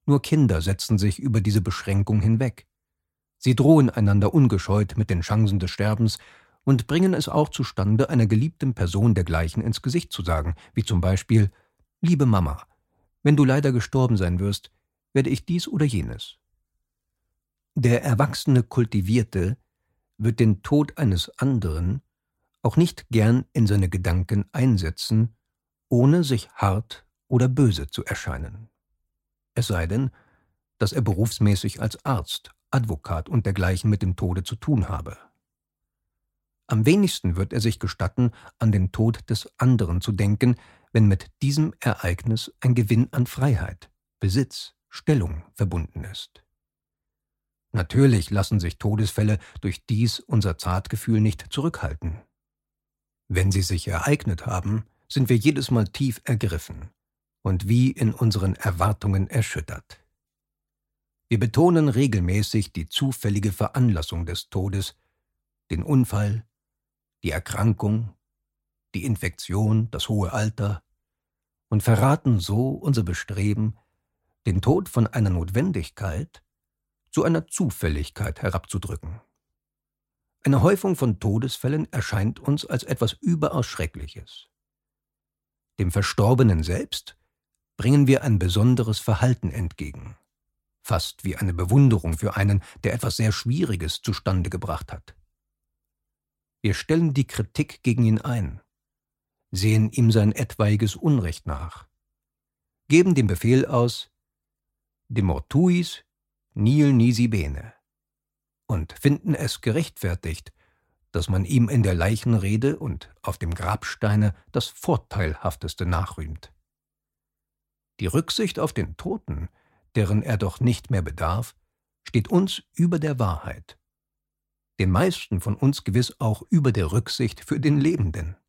Nur Kinder setzen sich über diese Beschränkung hinweg. Sie drohen einander ungescheut mit den Chancen des Sterbens und bringen es auch zustande, einer geliebten Person dergleichen ins Gesicht zu sagen, wie zum Beispiel: »Liebe Mama, wenn du leider gestorben sein wirst, werde ich dies oder jenes.« Der erwachsene Kultivierte wird den Tod eines anderen auch nicht gern in seine Gedanken einsetzen, ohne sich hart oder böse zu erscheinen. Es sei denn, dass er berufsmäßig als Arzt, Advokat und dergleichen mit dem Tode zu tun habe. Am wenigsten wird er sich gestatten, an den Tod des anderen zu denken, wenn mit diesem Ereignis ein Gewinn an Freiheit, Besitz, Stellung verbunden ist. Natürlich lassen sich Todesfälle durch dies unser Zartgefühl nicht zurückhalten. Wenn sie sich ereignet haben, sind wir jedes Mal tief ergriffen und wie in unseren Erwartungen erschüttert. Wir betonen regelmäßig die zufällige Veranlassung des Todes, den Unfall, die Erkrankung, die Infektion, das hohe Alter und verraten so unser Bestreben, den Tod von einer Notwendigkeit zu einer Zufälligkeit herabzudrücken. Eine Häufung von Todesfällen erscheint uns als etwas überaus Schreckliches. Dem Verstorbenen selbst bringen wir ein besonderes Verhalten entgegen, fast wie eine Bewunderung für einen, der etwas sehr Schwieriges zustande gebracht hat. Wir stellen die Kritik gegen ihn ein, sehen ihm sein etwaiges Unrecht nach, geben den Befehl aus: de mortuis nihil nisi bene, und finden es gerechtfertigt, dass man ihm in der Leichenrede und auf dem Grabsteine das Vorteilhafteste nachrühmt. Die Rücksicht auf den Toten, deren er doch nicht mehr bedarf, steht uns über der Wahrheit, den meisten von uns gewiss auch über der Rücksicht für den Lebenden.